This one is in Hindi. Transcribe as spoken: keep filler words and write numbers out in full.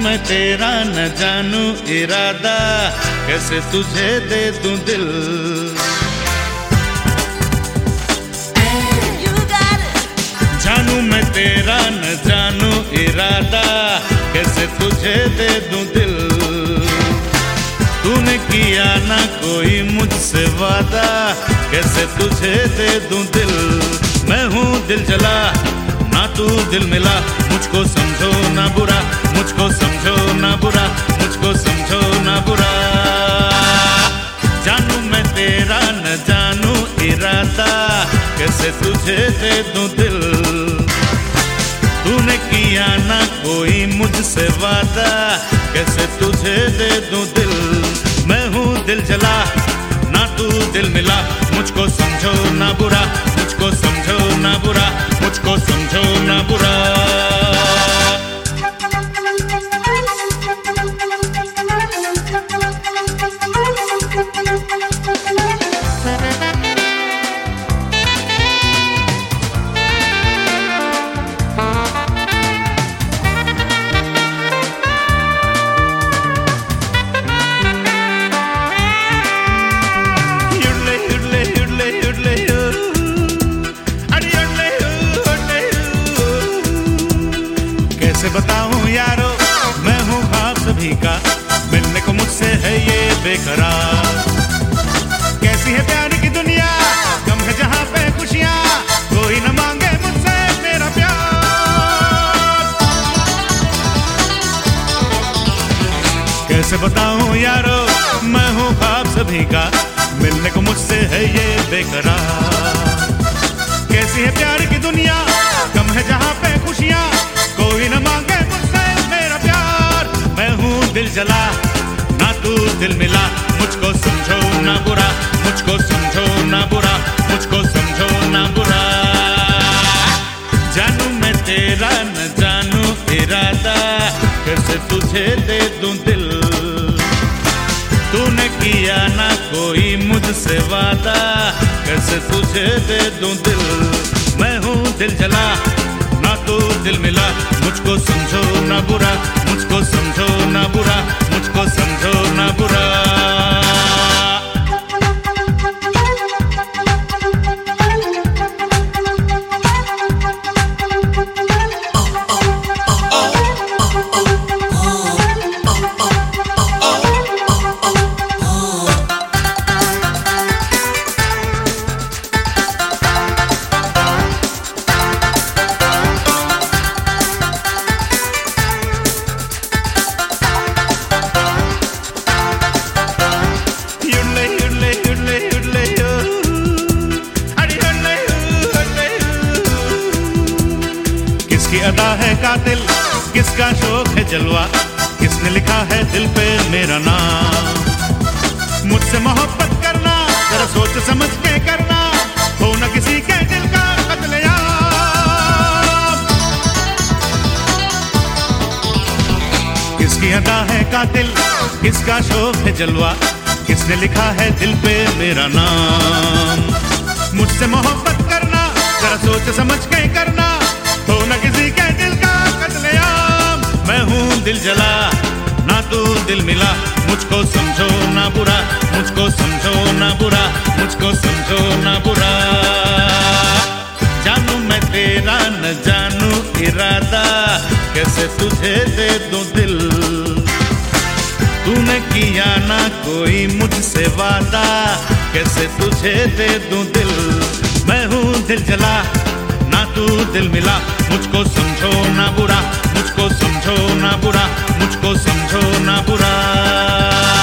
मैं तेरा न जानू इरादा, कैसे तुझे दे दूं दिल। जानू मैं तेरा न जानू इरादा, कैसे तुझे दे दूं दिल। तूने किया ना कोई मुझसे वादा, कैसे तुझे दे दूं दिल। मैं हूँ दिल जला ना तू दिल मिला, मुझको समझो ना बुरा, मुझको समझो ना बुरा, मुझको समझो ना बुरा। जानू मैं तेरा न जानू इरादा, कैसे तुझे दे दूं दिल। तूने किया ना कोई मुझसे वादा, कैसे तुझे दे दूं दिल। मैं हूँ दिल जला ना तू दिल मिला, मुझको समझो ना बुरा, मुझको समझो ना बुरा, मुझको समझो ना बुरा। कैसे बताऊं यारो मैं हूँ ख्वाब सभी का, मिलने को मुझसे है ये बेकरार। कैसी है प्यार की दुनिया, कम है जहाँ पे खुशियाँ, कोई न मांगे मुझसे मेरा प्यार। कैसे बताऊं यारो मैं हूँ ख्वाब सभी का, मिलने को मुझसे है ये बेकरार। कैसी है प्यार की दुनिया, कम है जहाँ पे खुशियाँ, कोई न मांगे मुझसे मेरा प्यार। मैं हूँ दिल जला ना तू दिल मिला, मुझको समझो ना बुरा, मुझको समझो ना बुरा, मुझको समझो ना बुरा। जानू मैं तेरा न जानू इरादा, कैसे तुझे दे दूं दिल। तूने किया ना कोई मुझसे वादा, कैसे तुझे दे दूं दिल। मैं हूँ दिल जला ना तू दिल मिला, मुझको समझो ना बुरा, मुझको समझो ना बुरा, मुझको समझो ना बुरा। किसकी अदा है कातिल, किसका शौक है जलवा, किसने लिखा है दिल पे मेरा नाम। मुझसे मोहब्बत करना जरा सोच समझ के करना, हो न किसी के दिल का कत्लेआम। किसकी अदा है कातिल, किसका शौक है जलवा, किसने लिखा है दिल पे मेरा नाम। मुझसे मोहब्बत करना जरा सोच समझ के करना, हो न किसी के दिल का कत्लेआम। मैं हूँ दिल जला ना तू दिल मिला, मुझको समझो ना बुरा, मुझको समझो ना बुरा, मुझको समझो ना बुरा। जानू मैं तेरा न जानू इरादा, कैसे तुझे दे दूं दिल। तूने किया ना कोई मुझसे वादा, कैसे तुझे दे दूं दिल। मैं हूँ दिल जला ना तू दिल मिला, मुझको समझो ना बुरा, मुझको समझो ना बुरा, मुझको समझो ना बुरा।